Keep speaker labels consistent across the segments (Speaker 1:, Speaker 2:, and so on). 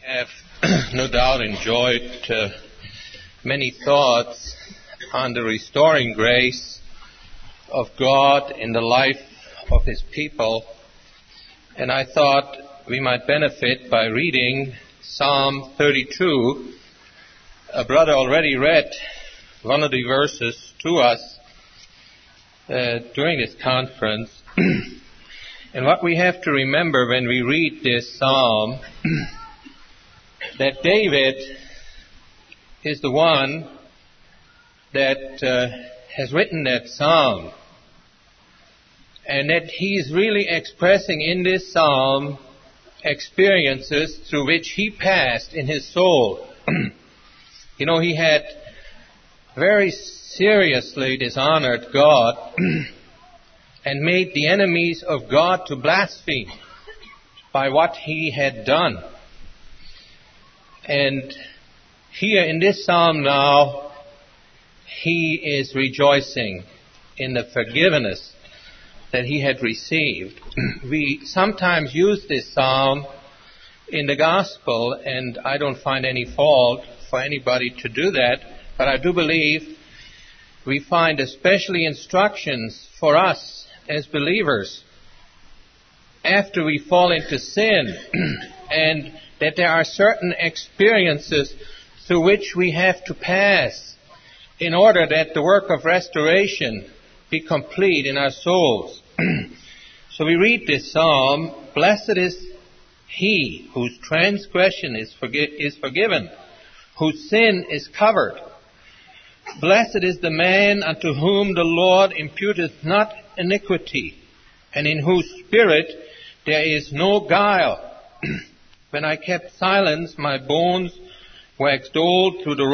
Speaker 1: have no doubt enjoyed many thoughts on the restoring grace of God in the life of His people, and I thought we might benefit by reading Psalm 32. A brother already read one of the verses to us during this conference. And what we have to remember when we read this psalm, that David is the one that has written that psalm, and that he is really expressing in this psalm experiences through which he passed in his soul. You know, he had very seriously dishonored God and made the enemies of God to blaspheme by what he had done. And here in this psalm now, he is rejoicing in the forgiveness that he had received. We sometimes use this psalm in the gospel, and I don't find any fault for anybody to do that, but I do believe we find especially instructions for us as believers after we fall into sin, and that there are certain experiences through which we have to pass in order that the work of restoration be complete in our souls. So we read this psalm: "Blessed is he whose transgression is forgiven, whose sin is covered. Blessed is the man unto whom the Lord imputeth not iniquity, and in whose spirit there is no guile. When I kept silence, my bones waxed old through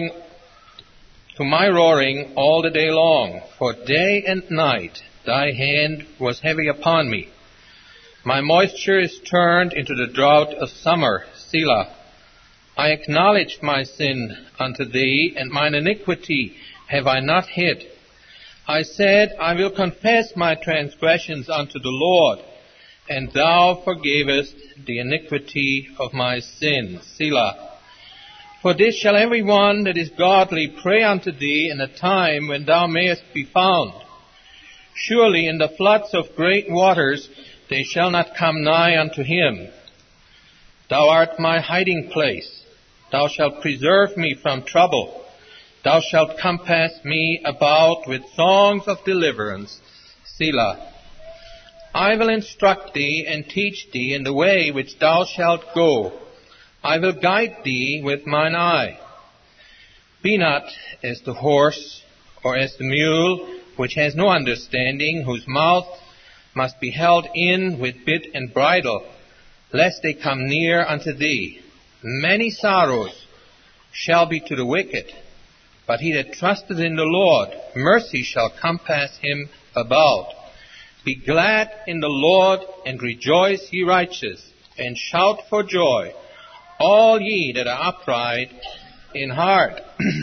Speaker 1: my roaring all the day long. For day and night thy hand was heavy upon me. My moisture is turned into the drought of summer. Selah. I acknowledged my sin unto thee, and mine iniquity have I not hid. I said, I will confess my transgressions unto the Lord, and thou forgavest the iniquity of my sin. Selah. For this shall every one that is godly pray unto thee in a time when thou mayest be found. Surely in the floods of great waters they shall not come nigh unto him. Thou art my hiding place. Thou shalt preserve me from trouble. Thou shalt compass me about with songs of deliverance. Selah. I will instruct thee and teach thee in the way which thou shalt go. I will guide thee with mine eye. Be not as the horse or as the mule, which has no understanding, whose mouth must be held in with bit and bridle, lest they come near unto thee. Many sorrows shall be to the wicked, but he that trusteth in the Lord, mercy shall compass him about. Be glad in the Lord, and rejoice, ye righteous, and shout for joy, all ye that are upright in heart."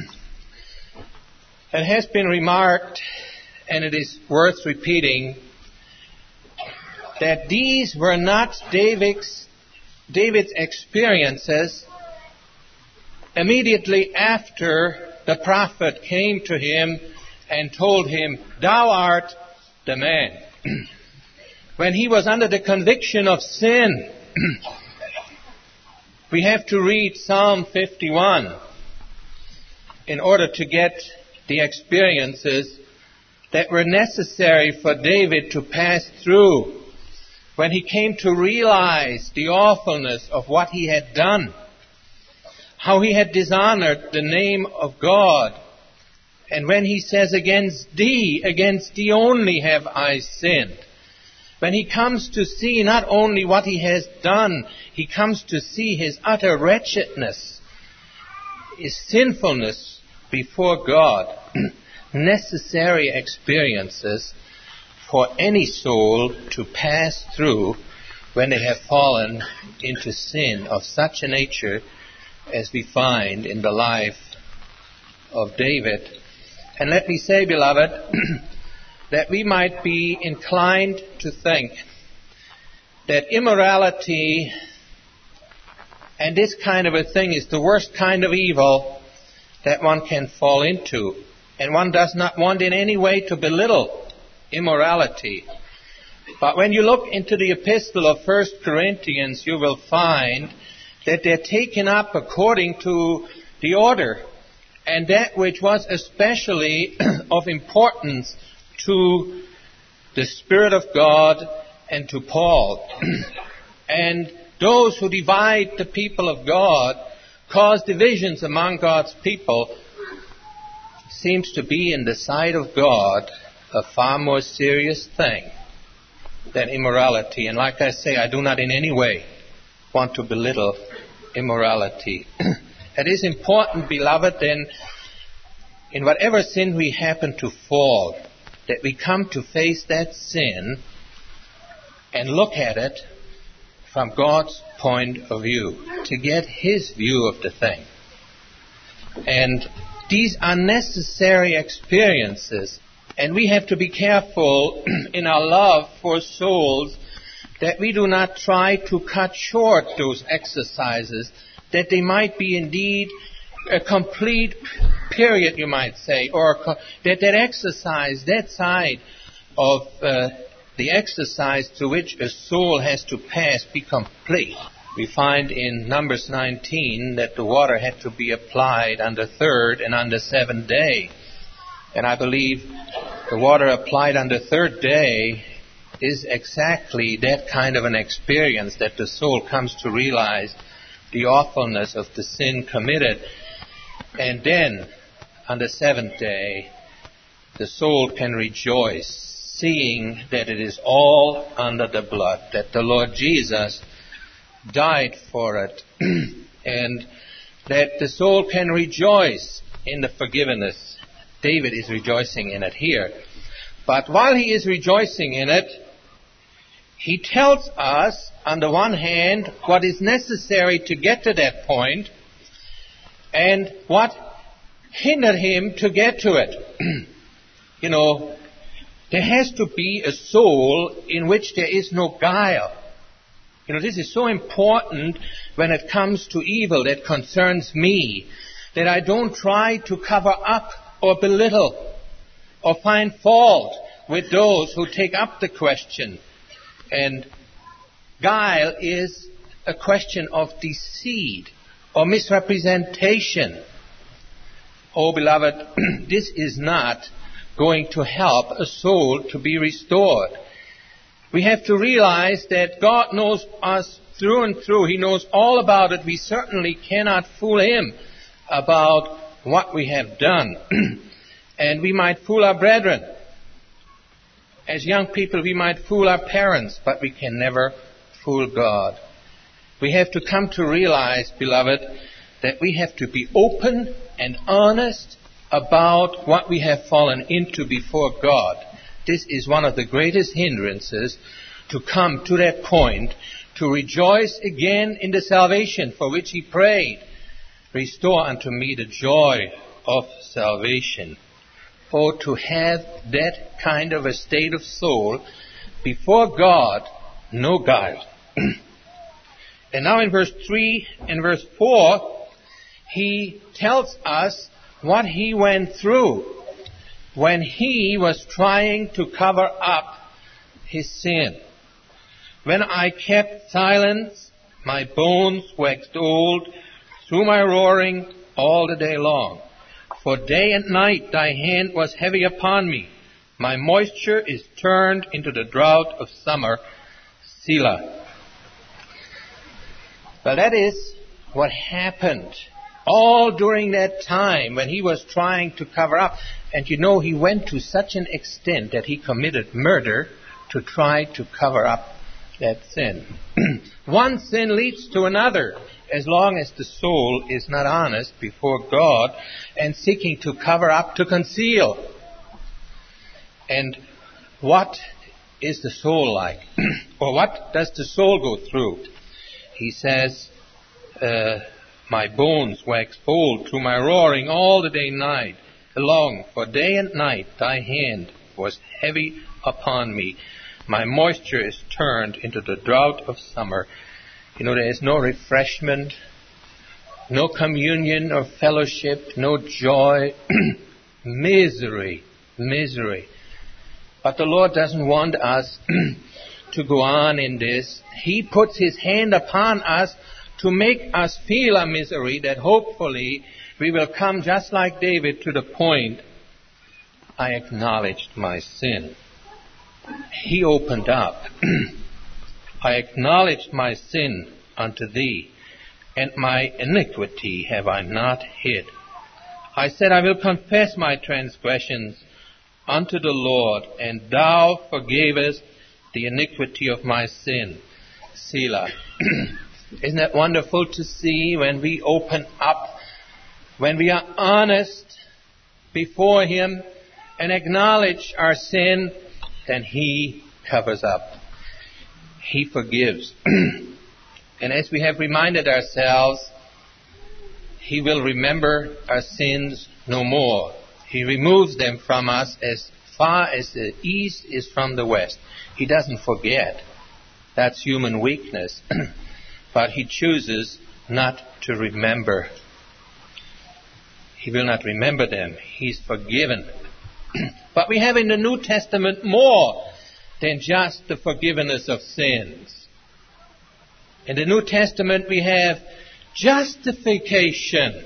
Speaker 1: It has been remarked, and it is worth repeating, that these were not David's experiences immediately after the prophet came to him and told him, "Thou art the man." When he was under the conviction of sin, we have to read Psalm 51 in order to get the experiences that were necessary for David to pass through when he came to realize the awfulness of what he had done, how he had dishonored the name of God. And when he says, against thee only have I sinned. When he comes to see not only what he has done, he comes to see his utter wretchedness, his sinfulness before God. Necessary experiences for any soul to pass through when they have fallen into sin of such a nature as we find in the life of David. And let me say, beloved, that we might be inclined to think that immorality And this kind of a thing is the worst kind of evil that one can fall into. And one does not want in any way to belittle immorality. But when you look into the epistle of 1 Corinthians, you will find that they're taken up according to the order, and that which was especially of importance to the Spirit of God and to Paul. And those who divide the people of God, cause divisions among God's people, seems to be in the sight of God a far more serious thing than immorality. And like I say, I do not in any way want to belittle immorality. It is important, beloved, then, in whatever sin we happen to fall, that we come to face that sin and look at it from God's point of view, to get His view of the thing. And these are necessary experiences, and we have to be careful in our love for souls that we do not try to cut short those exercises, that they might be indeed a complete period, you might say, or that exercise, that side of the exercise to which a soul has to pass, be complete. We find in Numbers 19 that the water had to be applied on the third and on the seventh day. And I believe the water applied on the third day is exactly that kind of an experience, that the soul comes to realize the awfulness of the sin committed. And then, on the seventh day, the soul can rejoice, seeing that it is all under the blood, that the Lord Jesus died for it, and that the soul can rejoice in the forgiveness. David is rejoicing in it here. But while he is rejoicing in it, he tells us, on the one hand, what is necessary to get to that point, and what hindered him to get to it. You know, there has to be a soul in which there is no guile. You know, this is so important when it comes to evil that concerns me, that I don't try to cover up or belittle or find fault with those who take up the question. And guile is a question of deceit or misrepresentation. Oh, beloved, this is not going to help a soul to be restored. We have to realize that God knows us through and through. He knows all about it. We certainly cannot fool Him about what we have done. And we might fool our brethren. As young people, we might fool our parents, but we can never fool God. We have to come to realize, beloved, that we have to be open and honest about what we have fallen into before God. This is one of the greatest hindrances to come to that point, to rejoice again in the salvation for which he prayed. Restore unto me the joy of salvation. Oh, to have that kind of a state of soul before God, no guile. And now in verse 3 and verse 4, he tells us what he went through when he was trying to cover up his sin. When I kept silence, my bones waxed old through my roaring all the day long. For day and night thy hand was heavy upon me. My moisture is turned into the drought of summer. Selah. Well, that is what happened all during that time when he was trying to cover up. And you know, he went to such an extent that he committed murder to try to cover up that sin. One sin leads to another, as long as the soul is not honest before God and seeking to cover up, to conceal. And what is the soul like? Or what does the soul go through? He says, my bones wax old through my roaring all the day and night long. For day and night thy hand was heavy upon me. My moisture is turned into the drought of summer. You know, there is no refreshment no communion or fellowship, no joy, misery. But the Lord doesn't want us to go on in this. He puts His hand upon us to make us feel a misery that hopefully we will come just like David to the point, I acknowledged my sin. He opened up. I acknowledged my sin unto Thee, and my iniquity have I not hid. I said, I will confess my transgressions unto the Lord, and Thou forgavest the iniquity of my sin. Selah. Isn't that wonderful to see when we open up, when we are honest before Him and acknowledge our sin, then He covers up. He forgives. And as we have reminded ourselves, He will remember our sins no more. He removes them from us as far as the east is from the west. He doesn't forget. That's human weakness. But He chooses not to remember. He will not remember them. He's forgiven. But we have in the New Testament more than just the forgiveness of sins. In the New Testament we have justification.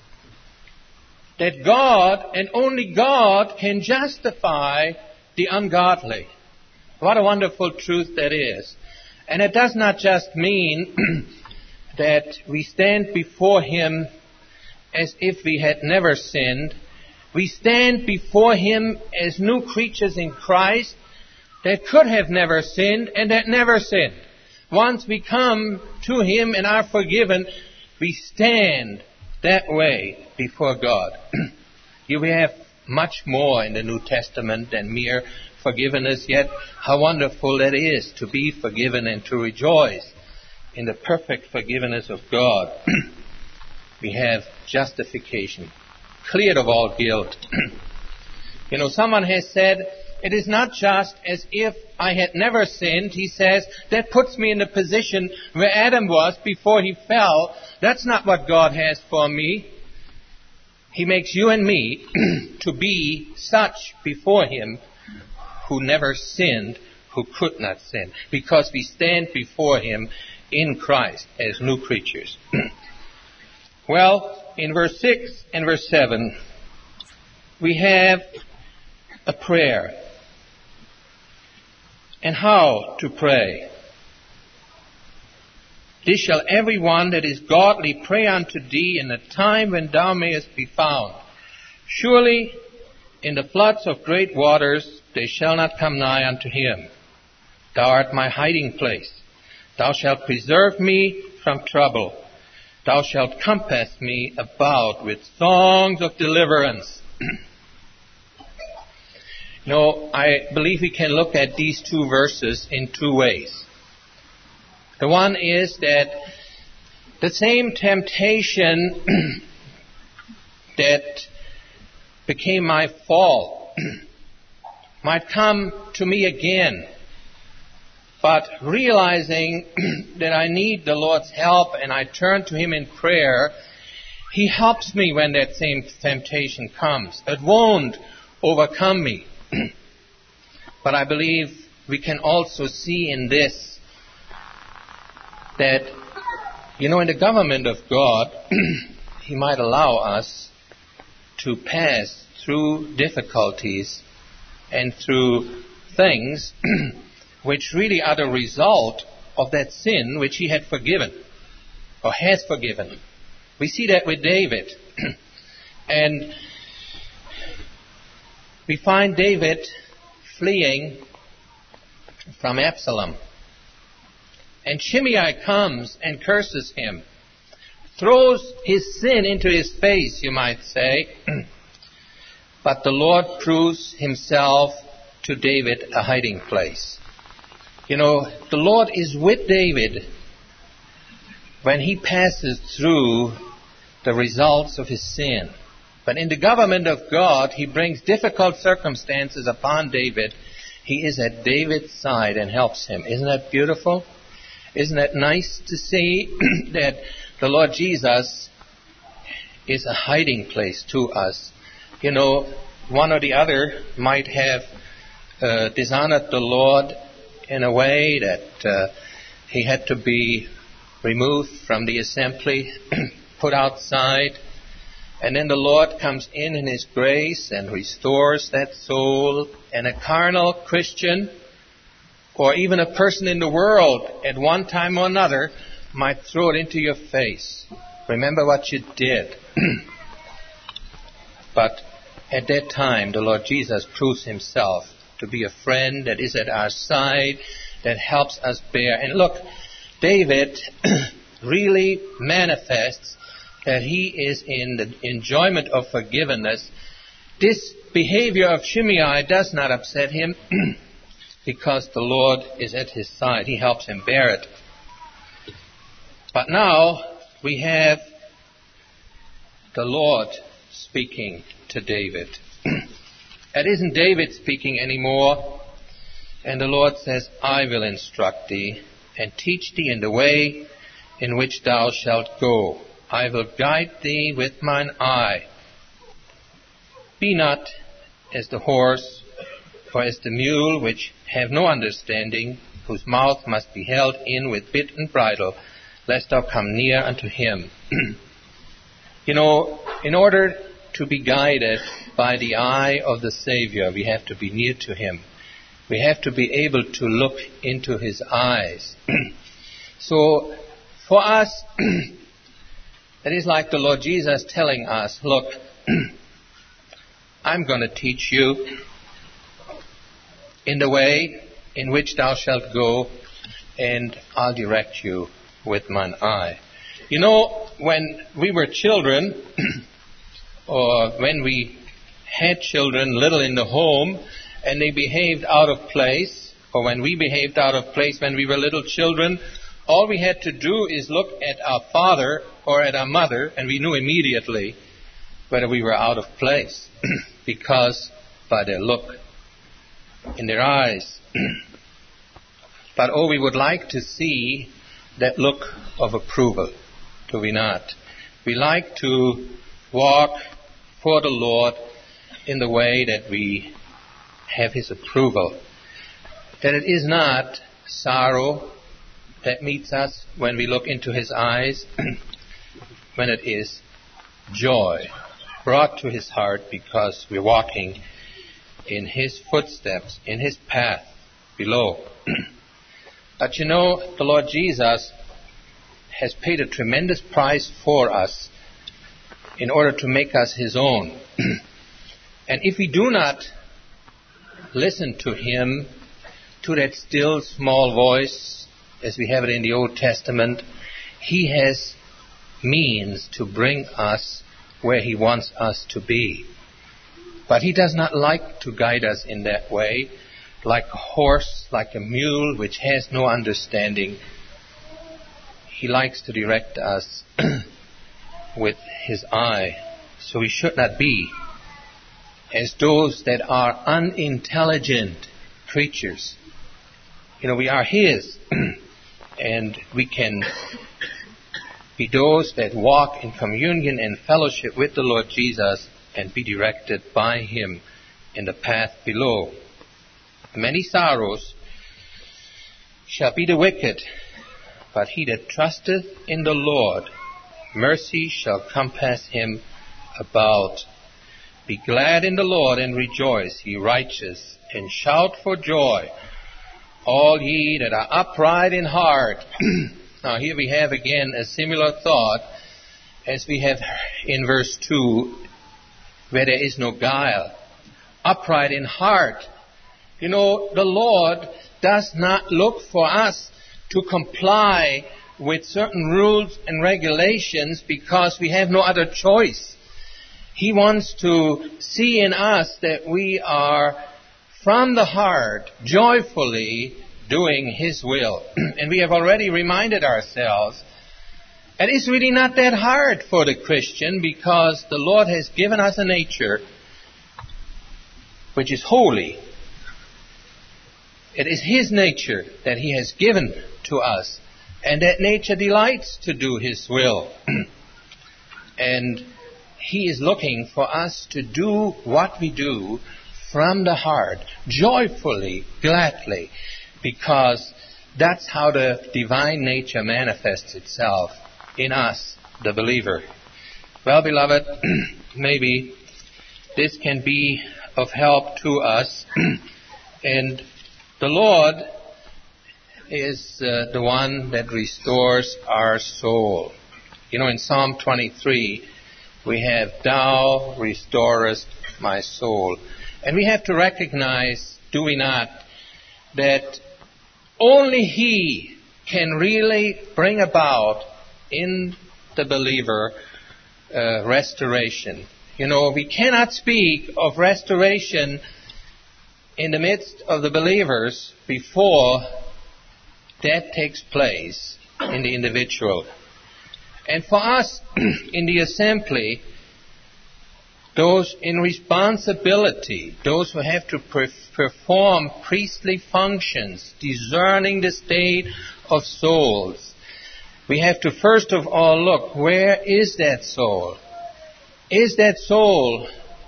Speaker 1: That God and only God can justify the ungodly. What a wonderful truth that is. And it does not just mean that we stand before Him as if we had never sinned. We stand before Him as new creatures in Christ that could have never sinned and that never sinned. Once we come to Him and are forgiven, we stand that way before God. Here we have much more in the New Testament than mere forgiveness, yet how wonderful that is to be forgiven and to rejoice in the perfect forgiveness of God. We have justification, cleared of all guilt. Someone has said, it is not just as if I had never sinned. He says, that puts me in the position where Adam was before he fell. That's not what God has for me. He makes you and me to be such before Him who never sinned, who could not sin, because we stand before Him in Christ as new creatures. Well, in verse 6 and verse 7, we have a prayer. And how to pray. This shall every one that is godly pray unto Thee in the time when Thou mayest be found. Surely in the floods of great waters they shall not come nigh unto him. Thou art my hiding place. Thou shalt preserve me from trouble. Thou shalt compass me about with songs of deliverance. I believe we can look at these two verses in two ways. The one is that the same temptation that became my fall might come to me again. But realizing that I need the Lord's help and I turn to Him in prayer, He helps me when that same temptation comes. It won't overcome me. But I believe we can also see in this that, in the government of God, He might allow us to pass through difficulties and through things which really are the result of that sin which He had forgiven or has forgiven. We see that with David. And we find David fleeing from Absalom. And Shimei comes and curses him, throws his sin into his face, you might say. But the Lord proves Himself to David a hiding place. The Lord is with David when he passes through the results of his sin. But in the government of God, He brings difficult circumstances upon David. He is at David's side and helps him. Isn't that beautiful? Isn't that nice to see that the Lord Jesus is a hiding place to us. You know, one or the other might have dishonored the Lord in a way that he had to be removed from the assembly, put outside, and then the Lord comes in His grace and restores that soul, and a carnal Christian or even a person in the world at one time or another might throw it into your face. Remember what you did. But at that time, the Lord Jesus proves Himself to be a friend that is at our side, that helps us bear. And look, David really manifests that he is in the enjoyment of forgiveness. This behavior of Shimei does not upset him because the Lord is at his side. He helps him bear it. But now we have the Lord speaking to David. It isn't David speaking anymore. And the Lord says, I will instruct thee and teach thee in the way in which thou shalt go. I will guide thee with mine eye. Be not as the horse or as the mule, which have no understanding, whose mouth must be held in with bit and bridle, lest thou come near unto him. You know, in order to be guided by the eye of the Savior, we have to be near to Him. We have to be able to look into His eyes. So, for us, it is like the Lord Jesus telling us, look, I'm going to teach you in the way in which thou shalt go, and I'll direct you with mine eye. You know, when we were children, or when we had children little in the home, and they behaved out of place, or when we behaved out of place when we were little children, all we had to do is look at our father or at our mother, and we knew immediately whether we were out of place, because by their look in their eyes. But oh, we would like to see that look of approval, do we not? We like to walk for the Lord in the way that we have His approval. That it is not sorrow that meets us when we look into His eyes, when it is joy brought to His heart because we're walking in His footsteps, in His path below. But you know, the Lord Jesus has paid a tremendous price for us in order to make us His own. And if we do not listen to Him, to that still small voice, as we have it in the Old Testament, He has means to bring us where He wants us to be. But He does not like to guide us in that way, like a horse, like a mule, which has no understanding. He likes to direct us with His eye. So we should not be as those that are unintelligent creatures. You know, we are His, and we can be those that walk in communion and fellowship with the Lord Jesus and be directed by Him in the path below. Many sorrows shall be the wicked, but he that trusteth in the Lord, mercy shall compass him about. Be glad in the Lord and rejoice, ye righteous, and shout for joy, all ye that are upright in heart. Now here we have again a similar thought as we have in verse 2, where there is no guile. Upright in heart. You know, the Lord does not look for us to comply with certain rules and regulations because we have no other choice. He wants to see in us that we are from the heart joyfully doing His will. And we have already reminded ourselves it is really not that hard for the Christian because the Lord has given us a nature which is holy. It is His nature that He has given to us, and that nature delights to do His will. And He is looking for us to do what we do from the heart, joyfully, gladly, because that's how the divine nature manifests itself in us, the believer. Well, beloved, maybe this can be of help to us. And the Lord is the one that restores our soul. You know, in Psalm 23, we have, Thou restorest my soul. And we have to recognize, do we not, that only He can really bring about in the believer restoration. You know, we cannot speak of restoration in the midst of the believers before that takes place in the individual. And for us in the assembly, those in responsibility, those who have to perform priestly functions, discerning the state of souls, we have to first of all look, where is that soul? Is that soul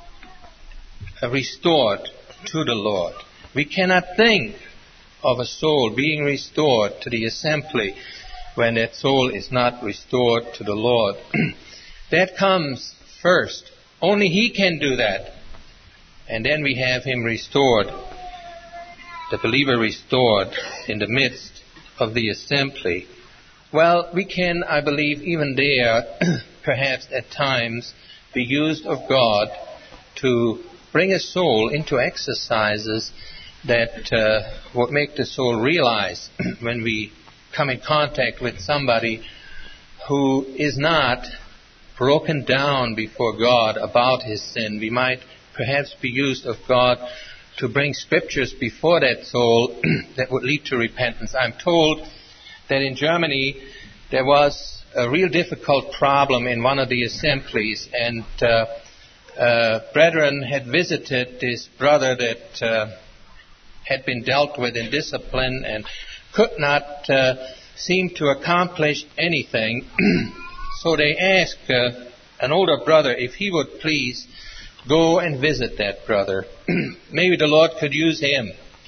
Speaker 1: restored to the Lord? We cannot think of a soul being restored to the assembly when that soul is not restored to the Lord. That comes first. Only He can do that. And then we have him restored, the believer restored in the midst of the assembly. Well, we can, I believe, even there, perhaps at times, be used of God to bring a soul into exercises that would make the soul realize when we come in contact with somebody who is not broken down before God about his sin. We might perhaps be used of God to bring scriptures before that soul that would lead to repentance. I'm told that in Germany there was a real difficult problem in one of the assemblies, and brethren had visited this brother that had been dealt with in discipline and could not seem to accomplish anything. So they asked an older brother if he would please go and visit that brother. Maybe the Lord could use him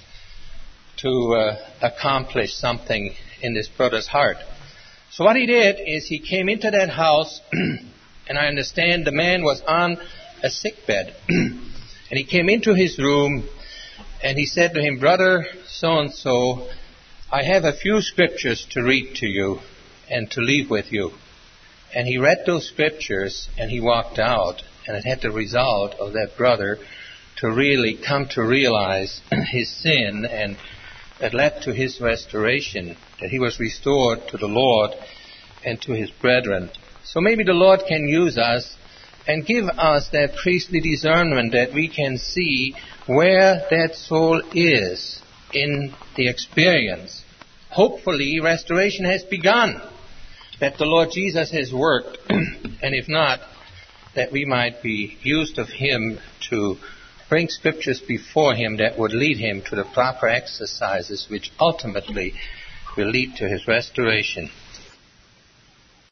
Speaker 1: to accomplish something in this brother's heart. So what he did is he came into that house, and I understand the man was on a sick bed. And he came into his room, and he said to him, "Brother so-and-so, I have a few scriptures to read to you and to leave with you." And he read those scriptures, and he walked out, and it had the result of that brother to really come to realize his sin, and it led to his restoration, that he was restored to the Lord and to his brethren. So maybe the Lord can use us and give us that priestly discernment that we can see where that soul is in the experience. Hopefully, restoration has begun, that the Lord Jesus has worked, and if not, that we might be used of Him to bring scriptures before Him that would lead Him to the proper exercises which ultimately will lead to His restoration.